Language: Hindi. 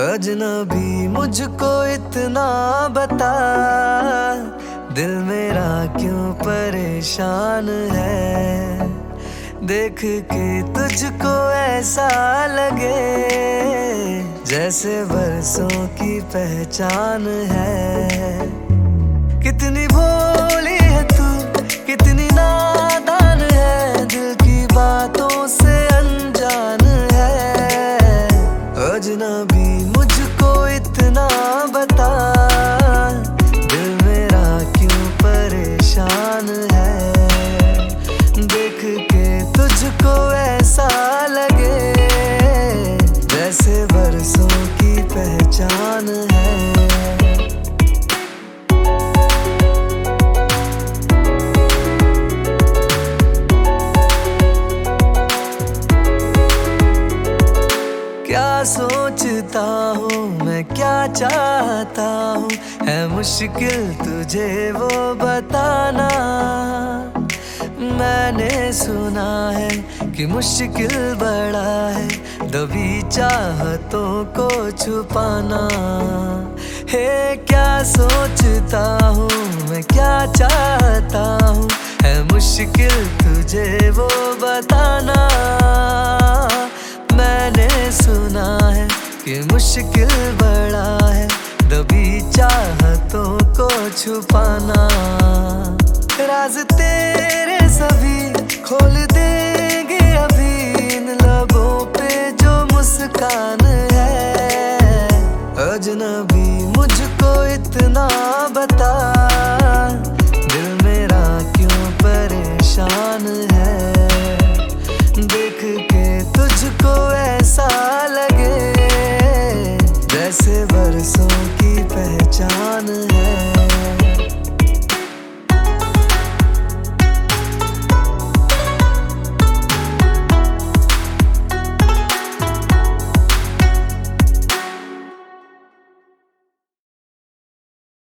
अजनबी मुझको इतना बता, दिल मेरा क्यों परेशान है। देख के तुझको ऐसा लगे जैसे बरसों की पहचान है। कितनी भोली है तू, कितनी नादान है, दिल की बातों से अनजान है। अजनबी मुझको इतना बता, दिल मेरा क्यों परेशान है। देख के तुझको ऐसा लगे जैसे बरसों की पहचान है। क्या सोचता हूँ मैं, क्या चाहता हूँ, है मुश्किल तुझे वो बताना। मैंने सुना है कि मुश्किल बड़ा है दबी चाहतों को छुपाना। हे क्या सोचता हूँ मैं, क्या चाहता हूँ, है मुश्किल तुझे वो बताना। मैंने सुना है कि मुश्किल बड़ा है दबी चाहतों को छुपाना। राज तेरे सभी खोल देंगे अभी इन लबों पे जो मुस्कान है। अजनबी मुझको इतना बता, दिल मेरा क्यों परेशान है। देख के तुझको ऐसा लगे जैसे बरसों की पहचान